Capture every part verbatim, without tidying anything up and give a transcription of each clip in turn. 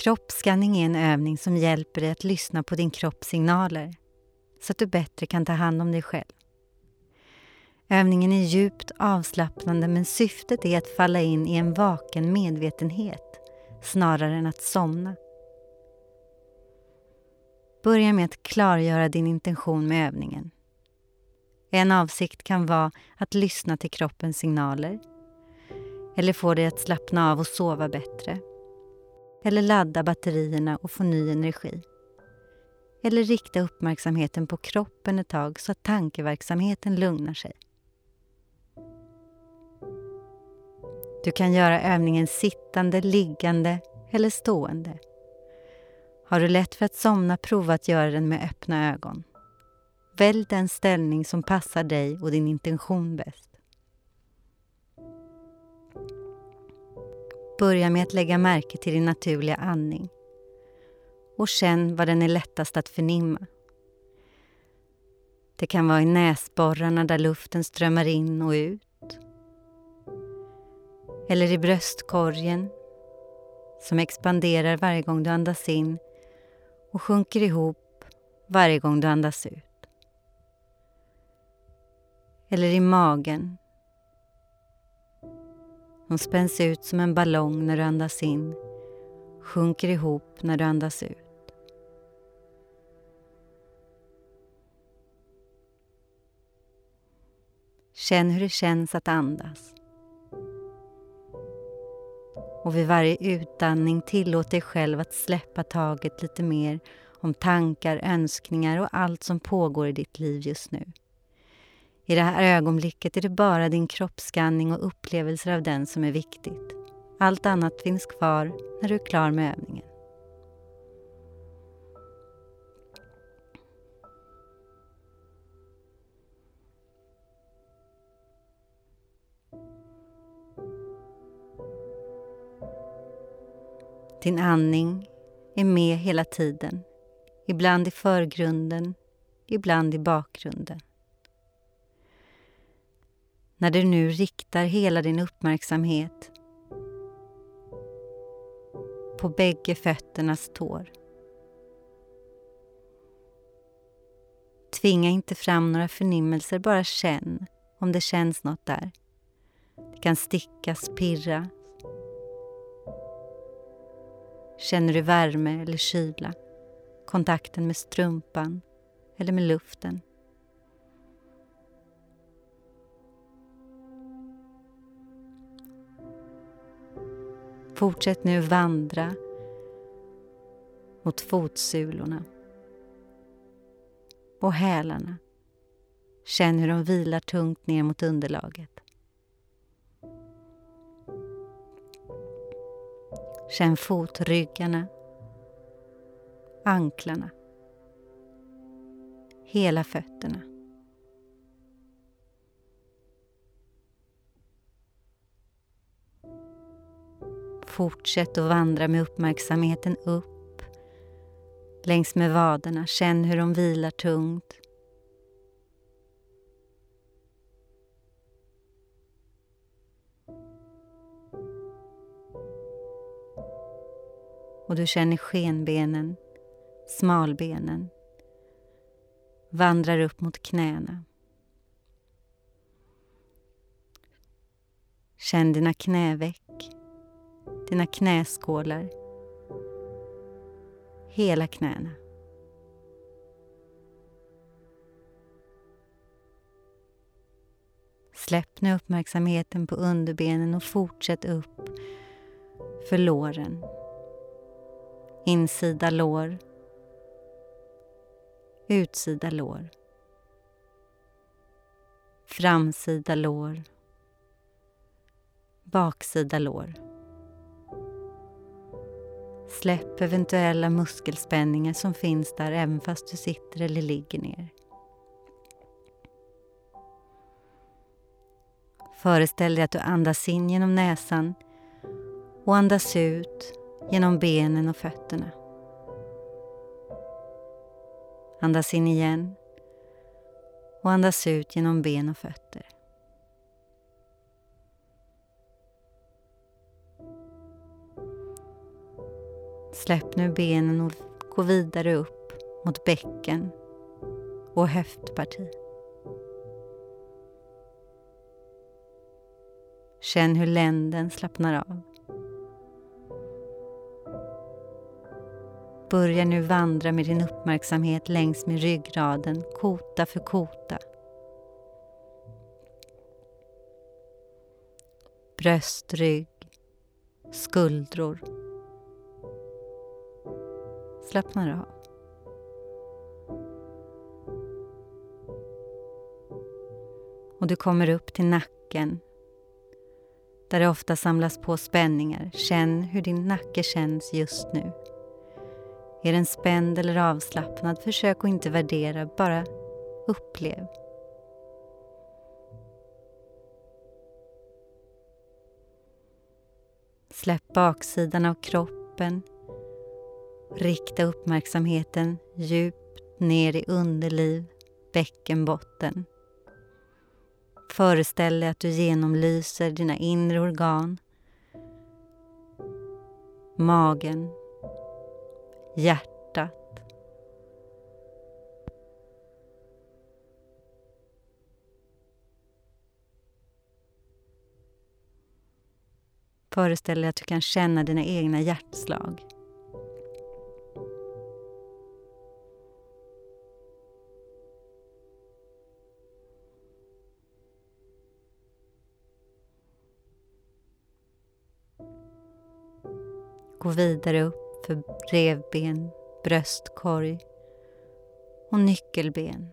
Kroppsskanning är en övning som hjälper dig att lyssna på din kropps signaler så att du bättre kan ta hand om dig själv. Övningen är djupt avslappnande, men syftet är att falla in i en vaken medvetenhet snarare än att somna. Börja med att klargöra din intention med övningen. En avsikt kan vara att lyssna till kroppens signaler, eller få dig att slappna av och sova bättre, eller ladda batterierna och få ny energi, eller rikta uppmärksamheten på kroppen ett tag så att tankeverksamheten lugnar sig. Du kan göra övningen sittande, liggande eller stående. Har du lätt för att somna, prova att göra den med öppna ögon. Välj den ställning som passar dig och din intention bäst. Börja med att lägga märke till din naturliga andning och känn var den är lättast att förnimma. Det kan vara i näsborrarna där luften strömmar in och ut, eller i bröstkorgen som expanderar varje gång du andas in och sjunker ihop varje gång du andas ut. Eller i magen som spänns ut som en ballong när du andas in, sjunker ihop när du andas ut. Känn hur det känns att andas. Och vid varje utandning tillåt dig själv att släppa taget lite mer om tankar, önskningar och allt som pågår i ditt liv just nu. I det här ögonblicket är det bara din kroppsskanning och upplevelser av den som är viktigt. Allt annat finns kvar när du är klar med övningen. Din andning är med hela tiden, ibland i förgrunden, ibland i bakgrunden. När du nu riktar hela din uppmärksamhet på bägge fötternas tår. Tvinga inte fram några förnimmelser, bara känn om det känns något där. Det kan stickas, pirra. Känner du värme eller kyla? Kontakten med strumpan eller med luften? Fortsätt nu vandra mot fotsulorna och hälarna. Känn hur de vilar tungt ner mot underlaget. Känn fotryggarna, anklarna, hela fötterna. Fortsätt att vandra med uppmärksamheten upp längs med vaderna. Känn hur de vilar tungt. Och du känner skenbenen, smalbenen. Vandrar upp mot knäna. Känn dina knäveck, dina knäskålar, hela knäna. Släpp nu uppmärksamheten på underbenen och fortsätt upp för låren. Insida lår, utsida lår, framsida lår, baksida lår. Släpp eventuella muskelspänningar som finns där även fast du sitter eller ligger ner. Föreställ dig att du andas in genom näsan och andas ut genom benen och fötterna. Andas in igen och andas ut genom ben och fötter. Släpp nu benen och gå vidare upp mot bäcken och höftparti. Känn hur länden slappnar av. Börja nu vandra med din uppmärksamhet längs med ryggraden, kota för kota. Bröst, rygg, skuldror. Slappnar av. Och du kommer upp till nacken, där det ofta samlas på spänningar. Känn hur din nacke känns just nu. Är den spänd eller avslappnad? Försök att inte värdera, bara upplev. Släpp baksidan av kroppen. Rikta uppmärksamheten djupt ner i underliv, bäckenbotten. Föreställ dig att du genomlyser dina inre organ, magen, hjärtat. Föreställ dig att du kan känna dina egna hjärtslag. Gå vidare upp för revben, bröstkorg och nyckelben.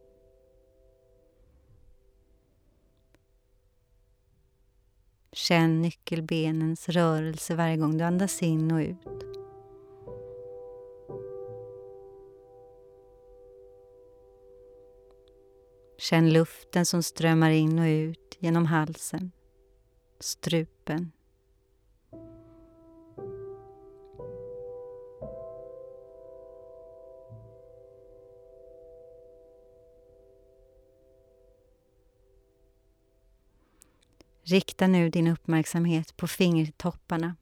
Känn nyckelbenens rörelse varje gång du andas in och ut. Känn luften som strömmar in och ut genom halsen, strupen. Rikta nu din uppmärksamhet på fingertopparna.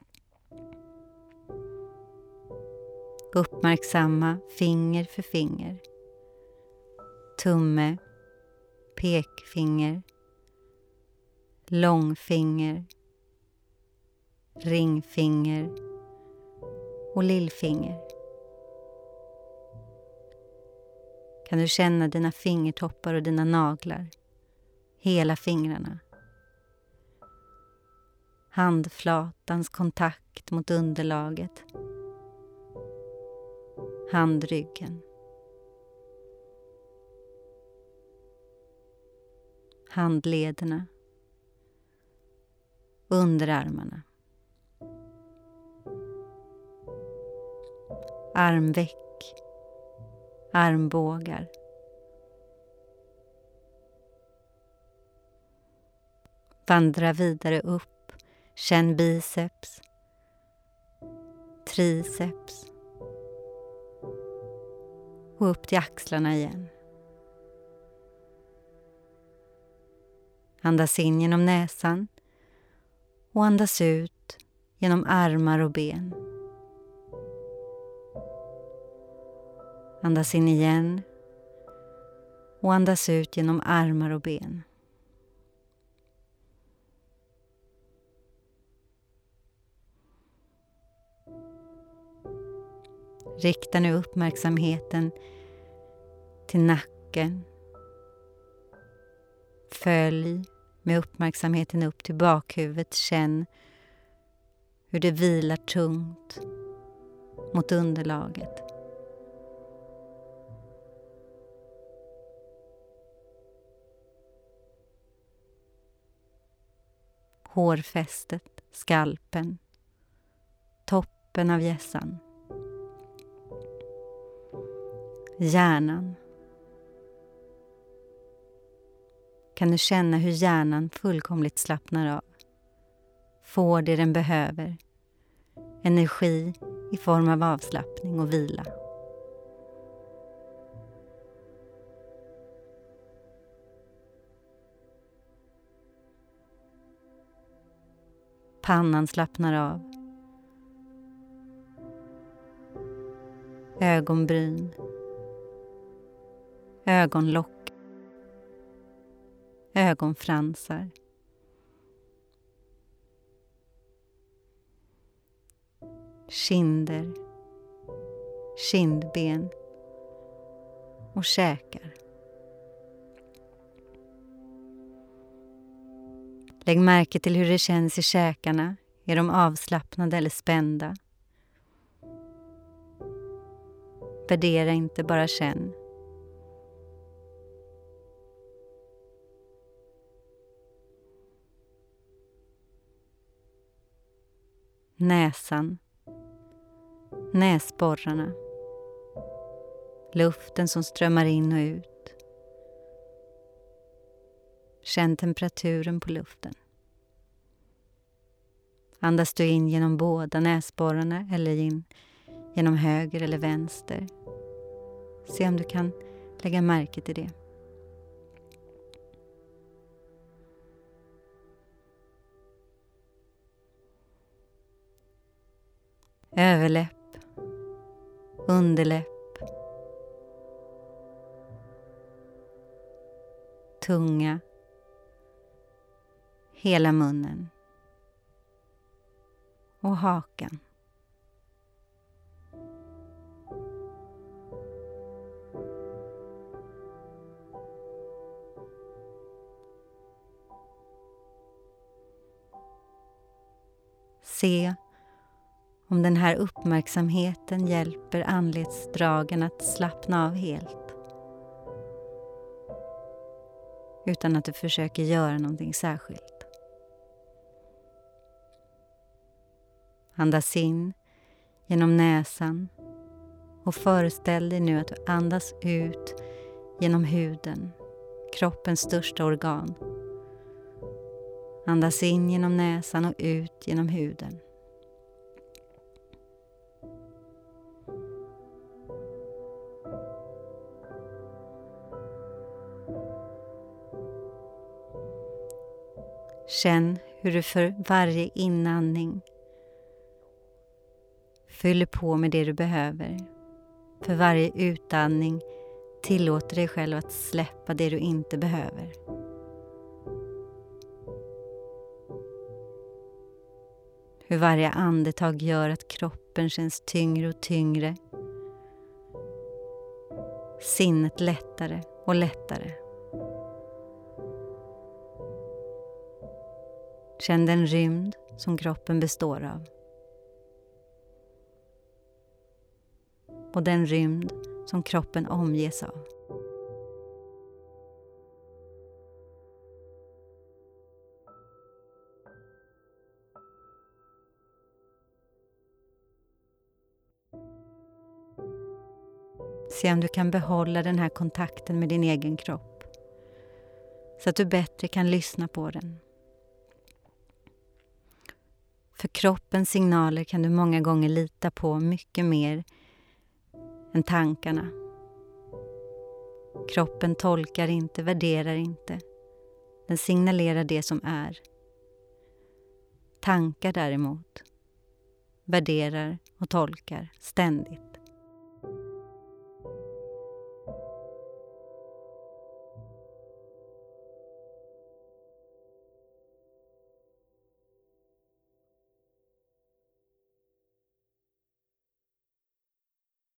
Uppmärksamma finger för finger. Tumme, pekfinger, långfinger, ringfinger och lillfinger. Kan du känna dina fingertoppar och dina naglar, hela fingrarna. Handflatans kontakt mot underlaget. Handryggen. Handlederna. Underarmarna. Armveck. Armbågar. Vandra vidare upp. Känn biceps, triceps och upp till axlarna igen. Andas in genom näsan och andas ut genom armar och ben. Andas in igen och andas ut genom armar och ben. Rikta nu uppmärksamheten till nacken. Följ med uppmärksamheten upp till bakhuvudet. Känn hur det vilar tungt mot underlaget. Hårfästet, skalpen, toppen av hjässan. Hjärnan. Kan du känna hur hjärnan fullkomligt slappnar av? Får det den behöver. Energi i form av avslappning och vila. Pannan slappnar av. ögonbryn, ögonlock, ögonfransar, kinder, kindben och käkar. Lägg märke till hur det känns i käkarna. Är de avslappnade eller spända? Värdera inte, bara känn. Näsan, näsborrarna, luften som strömmar in och ut. Känn temperaturen på luften. Andas du in genom båda näsborrarna eller in genom höger eller vänster? Se om du kan lägga märke till det. Överläpp, underläpp, tunga, hela munnen och hakan. Se om den här uppmärksamheten hjälper anletsdragen att slappna av helt. Utan att du försöker göra någonting särskilt. Andas in genom näsan och föreställ dig nu att du andas ut genom huden, kroppens största organ. Andas in genom näsan och ut genom huden. Känn hur du för varje inandning fyller på med det du behöver. För varje utandning tillåter dig själv att släppa det du inte behöver. Hur varje andetag gör att kroppen känns tyngre och tyngre. Sinnet lättare och lättare. Känn den rymd som kroppen består av. Och den rymd som kroppen omges av. Se om du kan behålla den här kontakten med din egen kropp. Så att du bättre kan lyssna på den. För kroppens signaler kan du många gånger lita på mycket mer än tankarna. Kroppen tolkar inte, värderar inte. Den signalerar det som är. Tankar däremot värderar och tolkar ständigt.